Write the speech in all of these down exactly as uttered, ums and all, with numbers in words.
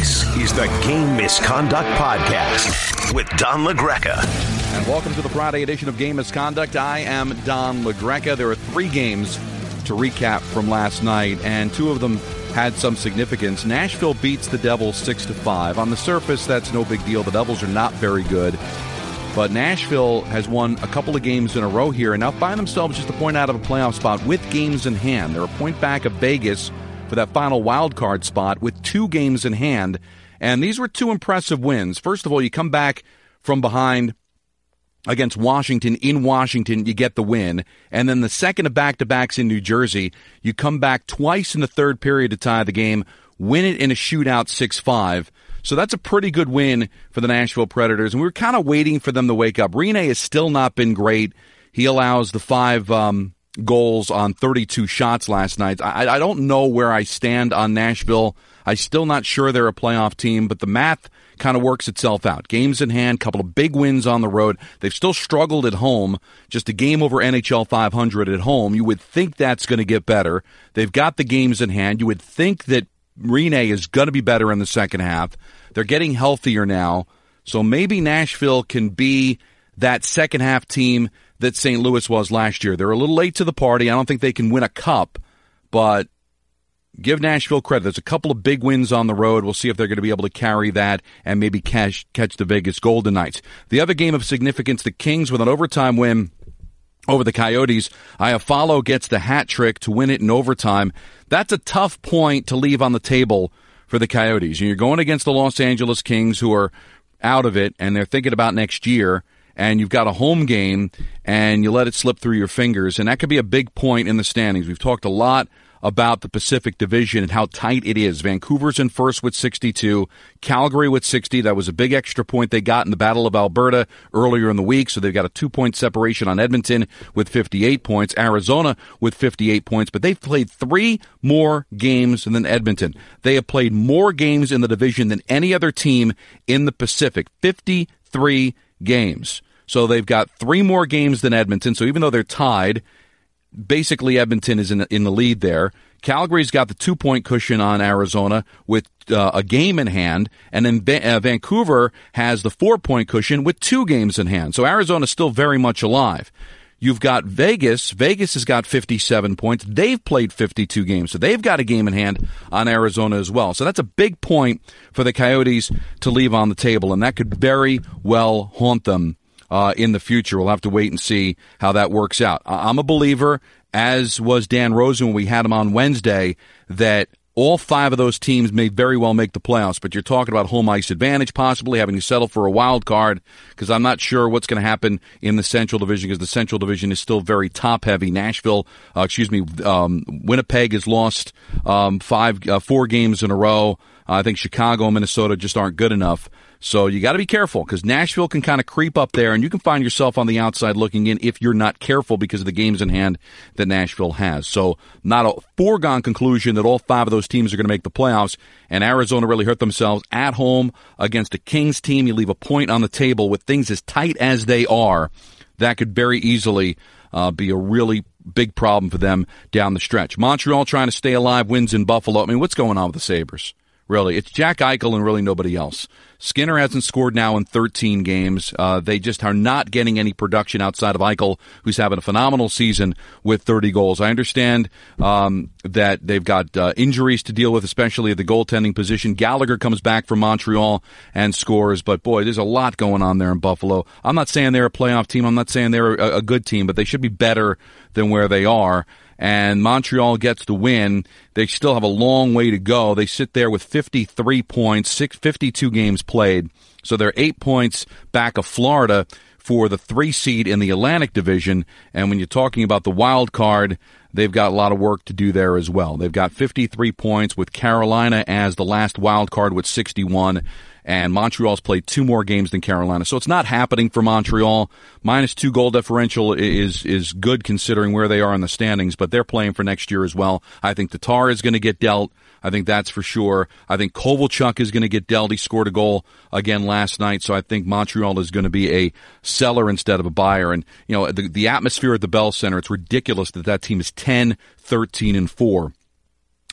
This is the Game Misconduct Podcast with Don LaGreca. And welcome to the Friday edition of Game Misconduct. I am Don LaGreca. There are three games to recap from last night, and two of them had some significance. Nashville beats the Devils six to five. On the surface, that's no big deal. The Devils are not very good. But Nashville has won a couple of games in a row here and now find themselves just a point out of a playoff spot with games in hand. They're a point back of Vegas for that final wild card spot with two games in hand. And these were two impressive wins. First of all, you come back from behind against Washington in Washington, you get the win. And then the second of back-to-backs in New Jersey, you come back twice in the third period to tie the game, win it in a shootout six five. So that's a pretty good win for the Nashville Predators, and we were kind of waiting for them to wake up. Rinne has still not been great. He allows the five um, goals on thirty-two shots last night. I, I don't know where I stand on Nashville. I'm still not sure they're a playoff team, but the math kind of works itself out. Games in hand, couple of big wins on the road. They've still struggled at home, just a game over N H L five hundred at home. You would think that's going to get better. They've got the games in hand. You would think that Rinne is going to be better in the second half. They're getting healthier now, so maybe Nashville can be that second half team that Saint Louis was last year. They're a little late to the party. I don't think they can win a cup, but give Nashville credit. There's a couple of big wins on the road. We'll see if they're going to be able to carry that and maybe catch, catch the Vegas Golden Knights. The other game of significance, the Kings with an overtime win over the Coyotes. Iafallo gets the hat trick to win it in overtime. That's a tough point to leave on the table for the Coyotes. You're going against the Los Angeles Kings, who are out of it, and they're thinking about next year, and you've got a home game, and you let it slip through your fingers, and that could be a big point in the standings. We've talked a lot about the Pacific Division and how tight it is. Vancouver's in first with sixty-two, Calgary with sixty. That was a big extra point they got in the Battle of Alberta earlier in the week, so they've got a two-point separation on Edmonton with fifty-eight points, Arizona with fifty-eight points, but they've played three more games than Edmonton. They have played more games in the division than any other team in the Pacific, fifty-three games. So they've got three more games than Edmonton, so even though they're tied, basically, Edmonton is in, in the lead there. Calgary's got the two-point cushion on Arizona with uh, a game in hand, and then Va- uh, Vancouver has the four-point cushion with two games in hand. So Arizona's still very much alive. You've got Vegas. Vegas has got fifty-seven points. They've played fifty-two games, so they've got a game in hand on Arizona as well. So that's a big point for the Coyotes to leave on the table, and that could very well haunt them Uh, in the future. We'll have to wait and see how that works out. I'm a believer, as was Dan Rosen when we had him on Wednesday, that all five of those teams may very well make the playoffs, but you're talking about home ice advantage, possibly having to settle for a wild card, because I'm not sure what's going to happen in the Central Division, because the Central Division is still very top-heavy. Nashville, uh, excuse me, um, Winnipeg has lost um, five, uh, four games in a row. Uh, I think Chicago and Minnesota just aren't good enough. So you got to be careful, because Nashville can kind of creep up there, and you can find yourself on the outside looking in if you're not careful because of the games in hand that Nashville has. So not a foregone conclusion that all five of those teams are going to make the playoffs, and Arizona really hurt themselves at home against a Kings team. You leave a point on the table with things as tight as they are. That could very easily uh, be a really big problem for them down the stretch. Montreal trying to stay alive, wins in Buffalo. I mean, what's going on with the Sabres? Really, it's Jack Eichel and really nobody else. Skinner hasn't scored now in thirteen games. Uh, they just are not getting any production outside of Eichel, who's having a phenomenal season with thirty goals. I understand um, that they've got uh, injuries to deal with, especially at the goaltending position. Gallagher comes back from Montreal and scores, but boy, there's a lot going on there in Buffalo. I'm not saying they're a playoff team. I'm not saying they're a, a good team, but they should be better than where they are. And Montreal gets the win. They still have a long way to go. They sit there with fifty-three points, six, fifty-two games played. So they're eight points back of Florida for the three seed in the Atlantic Division. And when you're talking about the wild card, they've got a lot of work to do there as well. They've got fifty-three points with Carolina as the last wild card with sixty-one. And Montreal's played two more games than Carolina. So it's not happening for Montreal. Minus two goal differential is is good considering where they are in the standings, but they're playing for next year as well. I think Tatar is going to get dealt. I think that's for sure. I think Kovalchuk is going to get dealt. He scored a goal again last night, so I think Montreal is going to be a seller instead of a buyer. And, you know, the, the atmosphere at the Bell Center, it's ridiculous that that team is ten, thirteen, and four.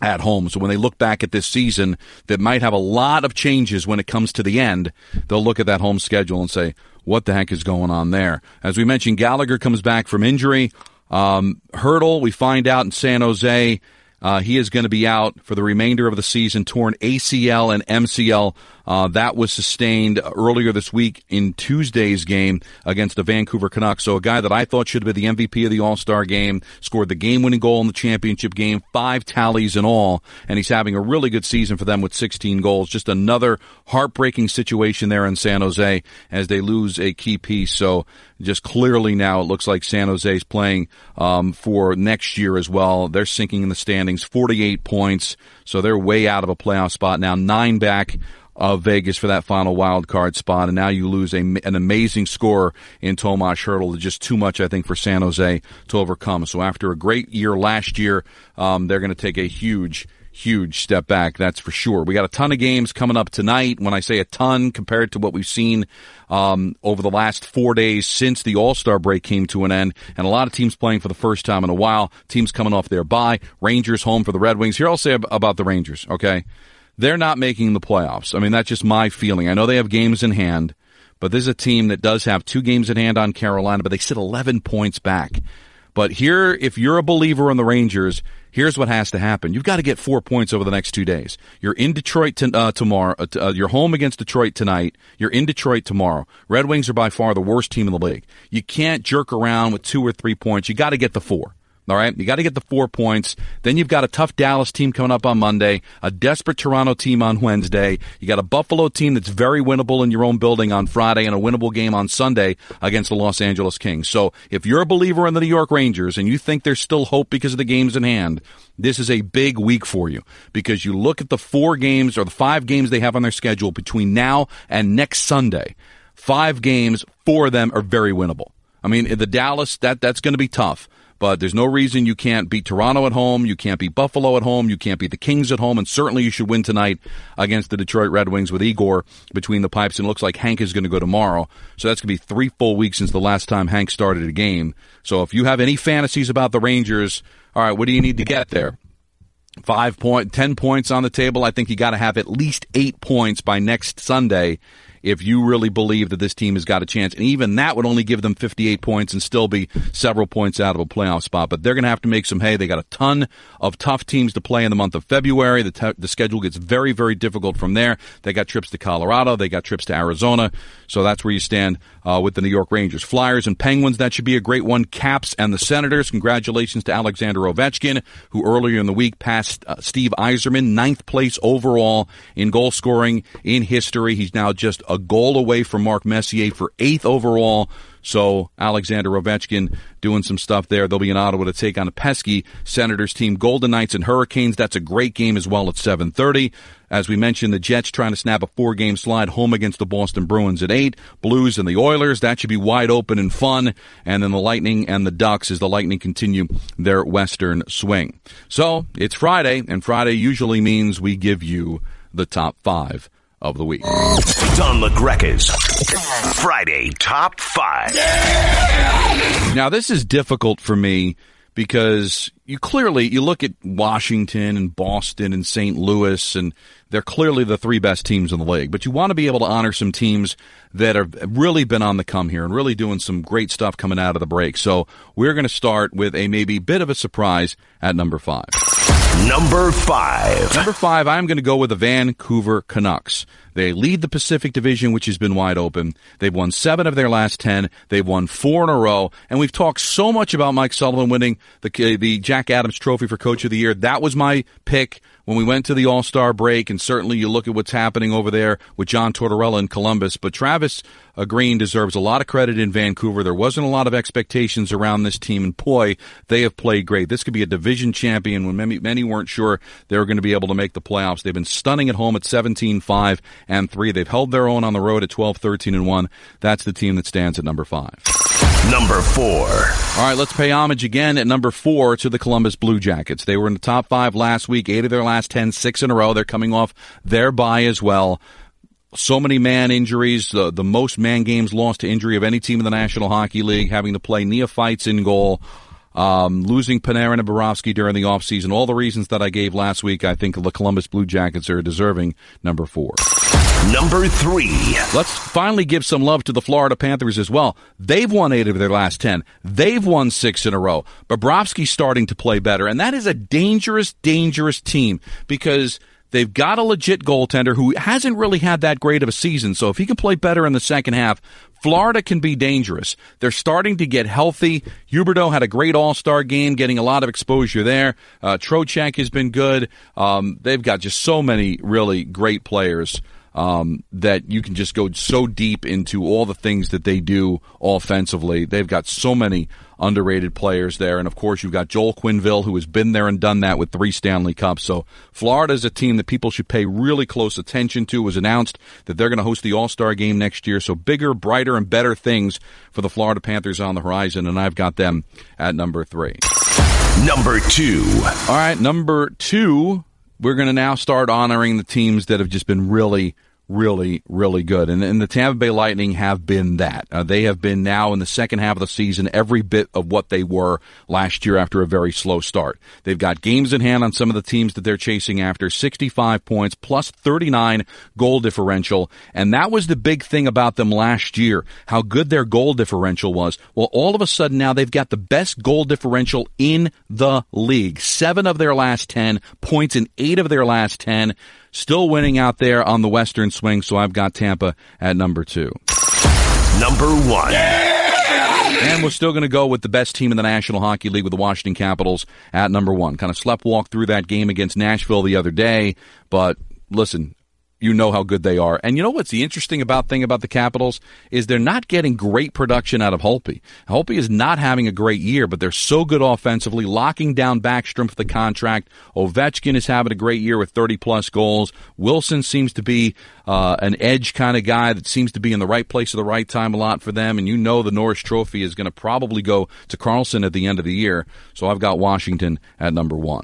at home. So when they look back at this season that might have a lot of changes when it comes to the end, they'll look at that home schedule and say, what the heck is going on there? As we mentioned, Gallagher comes back from injury. Um, Hurdle, we find out in San Jose, uh, he is going to be out for the remainder of the season, torn A C L and M C L. Uh, that was sustained earlier this week in Tuesday's game against the Vancouver Canucks. So a guy that I thought should have been the M V P of the All-Star game, scored the game-winning goal in the championship game, five tallies in all, and he's having a really good season for them with sixteen goals. Just another heartbreaking situation there in San Jose as they lose a key piece. So just clearly now it looks like San Jose's playing um, for next year as well. They're sinking in the standings, forty-eight points, so they're way out of a playoff spot now, nine back of Vegas for that final wild card spot, and now you lose a, an amazing scorer in Tomas Hertl. Just too much, I think, for San Jose to overcome. So after a great year last year, um, they're going to take a huge, huge step back, that's for sure. We got a ton of games coming up tonight. When I say a ton, compared to what we've seen um, over the last four days since the All-Star break came to an end, and a lot of teams playing for the first time in a while, teams coming off their bye, Rangers home for the Red Wings. Here I'll say about the Rangers, okay? They're not making the playoffs. I mean, that's just my feeling. I know they have games in hand, but this is a team that does have two games in hand on Carolina, but they sit eleven points back. But here, if you're a believer in the Rangers, here's what has to happen. You've got to get four points over the next two days. You're in Detroit to, uh, tomorrow. Uh, uh, you're home against Detroit tonight. You're in Detroit tomorrow. Red Wings are by far the worst team in the league. You can't jerk around with two or three points. You got to get the four. All right, you got to get the four points. Then you've got a tough Dallas team coming up on Monday, a desperate Toronto team on Wednesday. You got a Buffalo team that's very winnable in your own building on Friday, and a winnable game on Sunday against the Los Angeles Kings. So if you're a believer in the New York Rangers and you think there's still hope because of the games in hand, this is a big week for you, because you look at the four games or the five games they have on their schedule between now and next Sunday. Five games, four of them are very winnable. I mean, the Dallas, that that's going to be tough. But there's no reason you can't beat Toronto at home, you can't beat Buffalo at home, you can't beat the Kings at home, and certainly you should win tonight against the Detroit Red Wings with Igor between the pipes, and it looks like Hank is going to go tomorrow. So that's going to be three full weeks since the last time Hank started a game. So if you have any fantasies about the Rangers, all right, what do you need to get there? Five point, ten points on the table. I think you got to have at least eight points by next Sunday if you really believe that this team has got a chance. And even that would only give them fifty-eight points and still be several points out of a playoff spot. But they're going to have to make some hay. They got a ton of tough teams to play in the month of February. The, te- the schedule gets very, very difficult from there. They got trips to Colorado. They got trips to Arizona. So that's where you stand uh, with the New York Rangers. Flyers and Penguins, that should be a great one. Caps and the Senators. Congratulations to Alexander Ovechkin, who earlier in the week passed uh, Steve Yzerman, ninth place overall in goal scoring in history. He's now just a goal away from Mark Messier for eighth overall. So Alexander Ovechkin doing some stuff there. They'll be in Ottawa to take on a pesky Senators team. Golden Knights and Hurricanes, that's a great game as well at seven thirty. As we mentioned, the Jets trying to snap a four-game slide home against the Boston Bruins at eight. Blues and the Oilers, that should be wide open and fun. And then the Lightning and the Ducks as the Lightning continue their western swing. So it's Friday, and Friday usually means we give you the top five of the week. Don LaGreca's Friday Top Five. Yeah! Now, this is difficult for me because you clearly, you look at Washington and Boston and Saint Louis, and they're clearly the three best teams in the league. But you want to be able to honor some teams that have really been on the come here and really doing some great stuff coming out of the break. So we're going to start with a maybe bit of a surprise at number five. Number five. Number five, I'm going to go with the Vancouver Canucks. They lead the Pacific Division, which has been wide open. They've won seven of their last ten. They've won four in a row. And we've talked so much about Mike Sullivan winning the, the Jack Adams Trophy for Coach of the Year. That was my pick when we went to the All-Star break, and certainly you look at what's happening over there with John Tortorella in Columbus. But Travis uh, Green deserves a lot of credit in Vancouver. There wasn't a lot of expectations around this team, and boy, they have played great. This could be a division champion when many, many weren't sure they were going to be able to make the playoffs. They've been stunning at home at seventeen five and three. They've held their own on the road at twelve thirteen and one. That's the team that stands at number five. Number four. All right, let's pay homage again at number four to the Columbus Blue Jackets. They were in the top five last week, eight of their last ten, six in a row. They're coming off their bye as well. So many man injuries, the, the most man games lost to injury of any team in the National Hockey League, having to play neophytes in goal. Um, losing Panarin and Bobrovsky during the offseason, all the reasons that I gave last week, I think the Columbus Blue Jackets are deserving number four. Number three. Let's finally give some love to the Florida Panthers as well. They've won eight of their last ten. They've won six in a row. Bobrovsky's starting to play better, and that is a dangerous, dangerous team because they've got a legit goaltender who hasn't really had that great of a season. So if he can play better in the second half, Florida can be dangerous. They're starting to get healthy. Huberdeau had a great all-star game, getting a lot of exposure there. Uh, Trocheck has been good. Um, they've got just so many really great players um, that you can just go so deep into all the things that they do offensively. They've got so many underrated players there. And, of course, you've got Joel Quenneville, who has been there and done that with three Stanley Cups. So Florida is a team that people should pay really close attention to. It was announced that they're going to host the All-Star Game next year. So bigger, brighter, and better things for the Florida Panthers on the horizon, and I've got them at number three. Number two. All right, number two, we're going to now start honoring the teams that have just been really really, really good. And, and the Tampa Bay Lightning have been that. Uh, they have been now in the second half of the season every bit of what they were last year after a very slow start. They've got games in hand on some of the teams that they're chasing after, sixty-five points plus thirty-nine goal differential. And that was the big thing about them last year, how good their goal differential was. Well, all of a sudden now they've got the best goal differential in the league. Seven of their last ten points in eight of their last ten. Still winning out there on the Western swing, so I've got Tampa at number two. Number one. And we're still going to go with the best team in the National Hockey League with the Washington Capitals at number one. Kind of sleptwalked through that game against Nashville the other day, but listen, you know how good they are. And you know what's the interesting about thing about the Capitals is they're not getting great production out of Holtby. Holtby is not having a great year, but they're so good offensively, locking down Backstrom for the contract. Ovechkin is having a great year with thirty-plus goals. Wilson seems to be uh, an edge kind of guy that seems to be in the right place at the right time a lot for them. And you know the Norris Trophy is going to probably go to Karlsson at the end of the year. So I've got Washington at number one.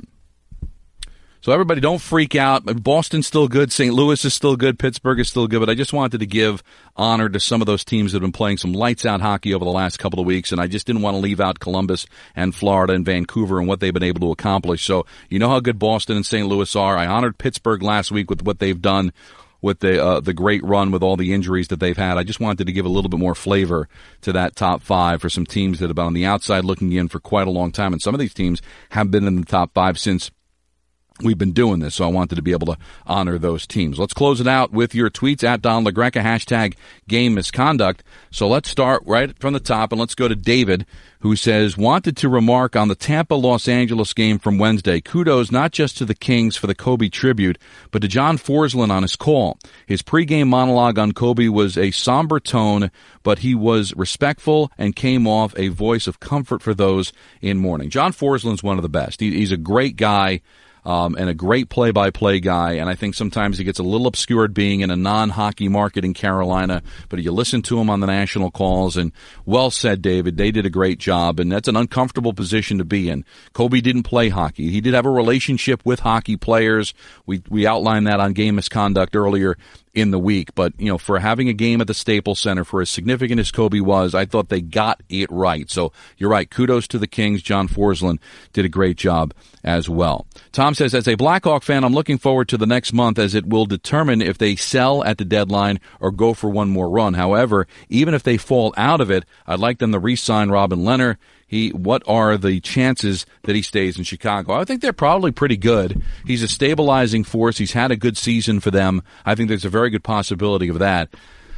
So everybody don't freak out. Boston's still good. Saint Louis is still good. Pittsburgh is still good. But I just wanted to give honor to some of those teams that have been playing some lights-out hockey over the last couple of weeks, and I just didn't want to leave out Columbus and Florida and Vancouver and what they've been able to accomplish. So you know how good Boston and Saint Louis are. I honored Pittsburgh last week with what they've done with the uh, the great run with all the injuries that they've had. I just wanted to give a little bit more flavor to that top five for some teams that have been on the outside looking in for quite a long time. And some of these teams have been in the top five since we've been doing this, so I wanted to be able to honor those teams. Let's close it out with your tweets at Don LaGreca, hashtag game misconduct. So let's start right from the top, and let's go to David, who says, wanted to remark on the Tampa-Los Angeles game from Wednesday. Kudos not just to the Kings for the Kobe tribute, but to John Forsland on his call. His pregame monologue on Kobe was a somber tone, but he was respectful and came off a voice of comfort for those in mourning. John Forsland's one of the best. He, he's a great guy. Um, and a great play-by-play guy, and I think sometimes he gets a little obscured being in a non-hockey market in Carolina, but you listen to him on the national calls, and well said, David. They did a great job, and that's an uncomfortable position to be in. Kobe didn't play hockey. He did have a relationship with hockey players. We we outlined that on Game Misconduct earlier in the week, but you know, for having a game at the Staples Center, for as significant as Kobe was, I thought they got it right. So you're right. Kudos to the Kings. John Forsland did a great job as well. Tom says, as a Blackhawk fan, I'm looking forward to the next month as it will determine if they sell at the deadline or go for one more run. However, even if they fall out of it, I'd like them to re-sign Robin Lehner. He, what are the chances that he stays in Chicago? I think they're probably pretty good. He's a stabilizing force. He's had a good season for them. I think there's a very good possibility of that.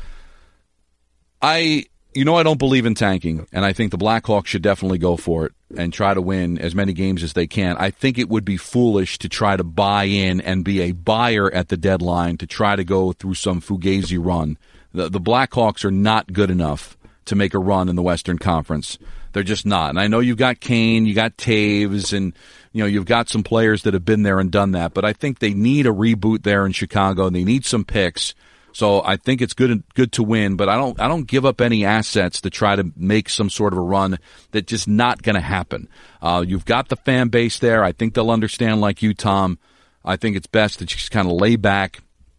I, you know, I don't believe in tanking, and I think the Blackhawks should definitely go for it and try to win as many games as they can. I think it would be foolish to try to buy in and be a buyer at the deadline to try to go through some fugazi run. The, the Blackhawks are not good enough to make a run in the Western Conference. They're just not. And I know you've got Kane, you got Taves, and you know you've got some players that have been there and done that. But I think they need a reboot there in Chicago, and they need some picks. So I think it's good good to win, but I don't I don't give up any assets to try to make some sort of a run that's just not going to happen. Uh, you've got the fan base there. I think they'll understand, like you, Tom. I think it's best to just kind of lay back,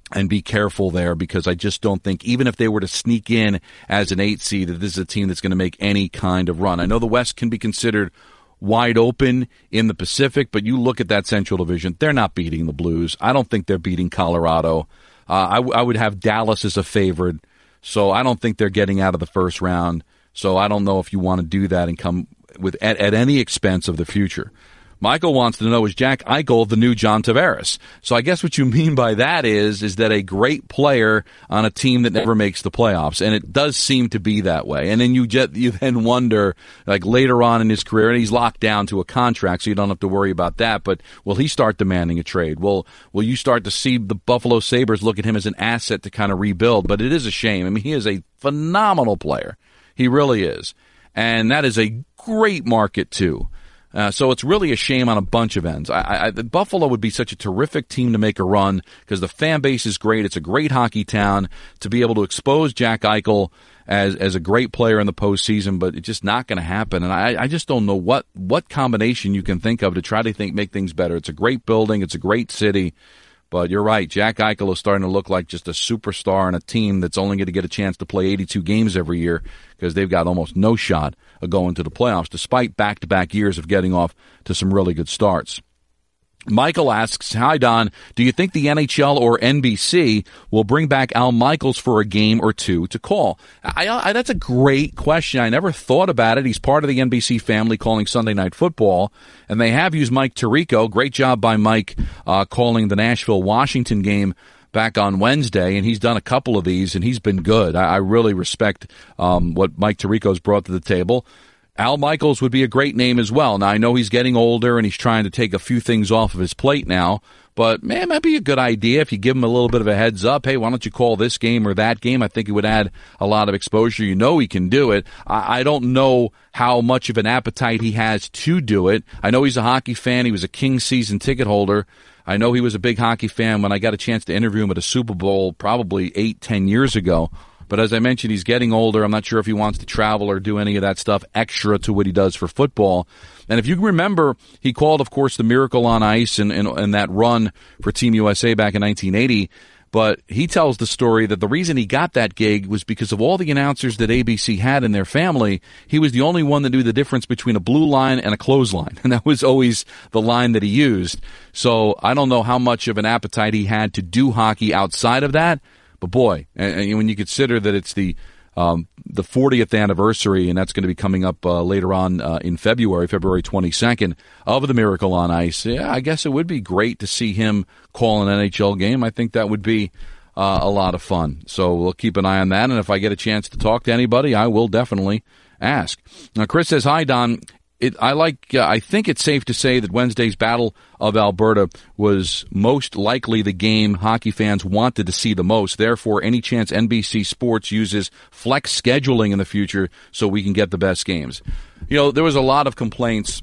and be careful there, because I just don't think, even if they were to sneak in as an eight seed, that this is a team that's going to make any kind of run. I know the West can be considered wide open in the Pacific, but you look at that Central Division, they're not beating the Blues. I don't think they're beating Colorado. Uh, I, w- I would have Dallas as a favorite, so I don't think they're getting out of the first round. So I don't know if you want to do that and come with at, at any expense of the future. Michael wants to know, is Jack Eichel the new John Tavares? So I guess what you mean by that is is that a great player on a team that never makes the playoffs, and it does seem to be that way. And then you just, you then wonder, like later on in his career, and he's locked down to a contract, so you don't have to worry about that. But will he start demanding a trade? Will will you start to see the Buffalo Sabres look at him as an asset to kind of rebuild? But it is a shame. I mean, he is a phenomenal player. He really is, and that is a great market too. Uh, so it's really a shame on a bunch of ends. I, I, Buffalo would be such a terrific team to make a run because the fan base is great. It's a great hockey town to be able to expose Jack Eichel as as a great player in the postseason, but it's just not going to happen. And I, I just don't know what, what combination you can think of to try to think make things better. It's a great building. It's a great city. But you're right. Jack Eichel is starting to look like just a superstar on a team that's only going to get a chance to play eighty-two games every year because they've got almost no shot of going to the playoffs, despite back-to-back years of getting off to some really good starts. Michael asks, hi, Don, do you think the N H L or N B C will bring back Al Michaels for a game or two to call? I, I, that's a great question. I never thought about it. He's part of the N B C family calling Sunday Night Football, and they have used Mike Tirico. Great job by Mike uh, calling the Nashville-Washington game back on Wednesday, and he's done a couple of these, and he's been good. I, I really respect um, what Mike Tirico's brought to the table. Al Michaels would be a great name as well. Now, I know he's getting older and he's trying to take a few things off of his plate now, but, man, it might be a good idea if you give him a little bit of a heads up. Hey, why don't you call this game or that game? I think it would add a lot of exposure. You know he can do it. I, I don't know how much of an appetite he has to do it. I know he's a hockey fan. He was a Kings season ticket holder. I know he was a big hockey fan when I got a chance to interview him at a Super Bowl probably eight, ten years ago. But as I mentioned, he's getting older. I'm not sure if he wants to travel or do any of that stuff extra to what he does for football. And if you remember, he called, of course, the Miracle on Ice and, and, and that run for Team U S A back in nineteen eighty. But he tells the story that the reason he got that gig was because of all the announcers that A B C had in their family. He was the only one that knew the difference between a blue line and a clothesline. And that was always the line that he used. So I don't know how much of an appetite he had to do hockey outside of that. But boy, and when you consider that it's the um, the fortieth anniversary, and that's going to be coming up uh, later on uh, in February, February twenty-second, of the Miracle on Ice, yeah, I guess it would be great to see him call an N H L game. I think that would be uh, a lot of fun. So we'll keep an eye on that, and if I get a chance to talk to anybody, I will definitely ask. Now, Chris says, hi, Don. It, I like. Uh, I think it's safe to say that Wednesday's Battle of Alberta was most likely the game hockey fans wanted to see the most. Therefore, any chance N B C Sports uses flex scheduling in the future so we can get the best games. You know, there was a lot of complaints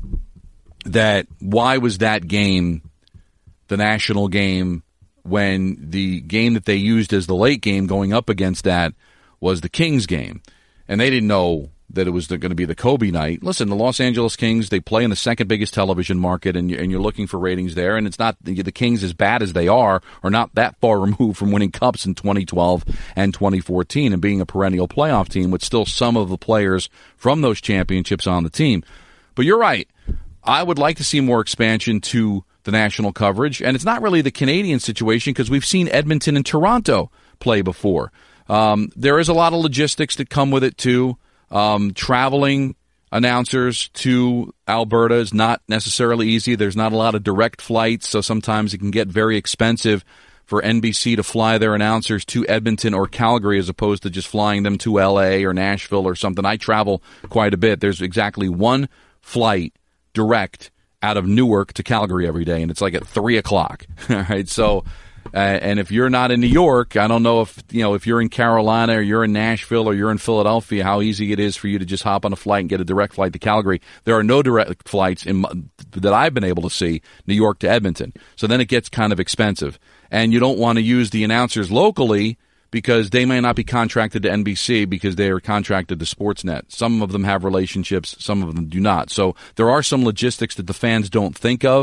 that why was that game the national game when the game that they used as the late game going up against that was the Kings game, and they didn't know that it was going to be the Kobe night. Listen, the Los Angeles Kings, they play in the second biggest television market, and you're, and you're looking for ratings there, and it's not the, the Kings, as bad as they are, are not that far removed from winning cups in twenty twelve and twenty fourteen and being a perennial playoff team with still some of the players from those championships on the team. But you're right. I would like to see more expansion to the national coverage, and it's not really the Canadian situation because we've seen Edmonton and Toronto play before. Um, there is a lot of logistics that come with it, too. Um, traveling announcers to Alberta is not necessarily easy. There's not a lot of direct flights, so sometimes it can get very expensive for N B C to fly their announcers to Edmonton or Calgary as opposed to just flying them to L A or Nashville or something. I travel quite a bit. There's exactly one flight direct out of Newark to Calgary every day, and it's like at three o'clock. All right, so... Uh, and if you're not in New York, I don't know if, you know, if you're in Carolina or you're in Nashville or you're in Philadelphia, how easy it is for you to just hop on a flight and get a direct flight to Calgary. There are no direct flights in, that I've been able to see, New York to Edmonton. So then it gets kind of expensive. And you don't want to use the announcers locally because they may not be contracted to N B C because they are contracted to Sportsnet. Some of them have relationships, some of them do not. So there are some logistics that the fans don't think of.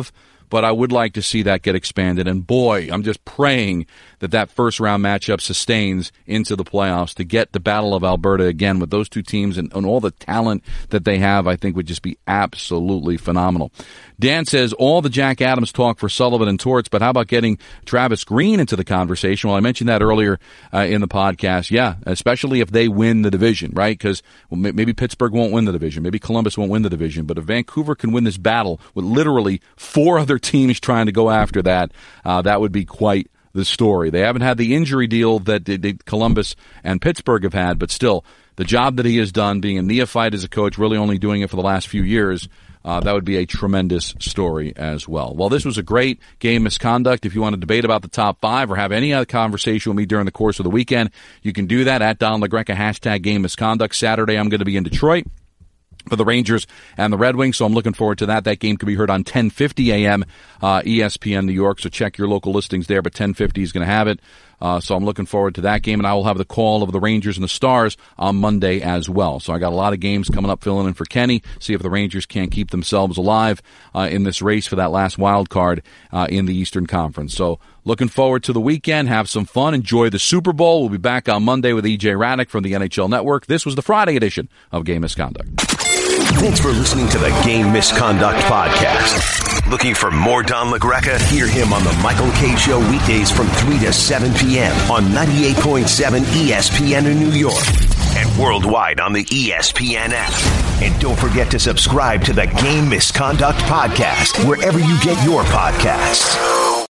but I would like to see that get expanded. And boy, I'm just praying that that first round matchup sustains into the playoffs to get the Battle of Alberta again with those two teams and, and all the talent that they have. I think would just be absolutely phenomenal. Dan says all the Jack Adams talk for Sullivan and Torts, but how about getting Travis Green into the conversation? Well, I mentioned that earlier uh, in the podcast. Yeah, especially if they win the division, right? Because well, maybe Pittsburgh won't win the division. Maybe Columbus won't win the division. But if Vancouver can win this battle with literally four other teams trying to go after that, uh, that would be quite the story. They haven't had the injury deal that the, the Columbus and Pittsburgh have had, but still, the job that he has done, being a neophyte as a coach, really only doing it for the last few years, uh, that would be a tremendous story as well. Well, this was a great game misconduct. If you want to debate about the top five or have any other conversation with me during the course of the weekend, you can do that at Don LaGreca, hashtag game misconduct. Saturday, I'm going to be in Detroit for the Rangers and the Red Wings, so I'm looking forward to that. That game can be heard on ten fifty a.m. Uh, E S P N New York, so check your local listings there, but ten fifty is going to have it. Uh, so I'm looking forward to that game, and I will have the call of the Rangers and the Stars on Monday as well. So I got a lot of games coming up filling in for Kenny, see if the Rangers can't keep themselves alive uh, in this race for that last wild card uh, in the Eastern Conference. So looking forward to the weekend. Have some fun. Enjoy the Super Bowl. We'll be back on Monday with E J Raddick from the N H L Network. This was the Friday edition of Game Misconduct. Thanks for listening to the Game Misconduct Podcast. Looking for more Don LaGreca? Hear him on the Michael Kay Show weekdays from three to seven p.m. on ninety-eight point seven E S P N in New York and worldwide on the E S P N app. And don't forget to subscribe to the Game Misconduct Podcast wherever you get your podcasts.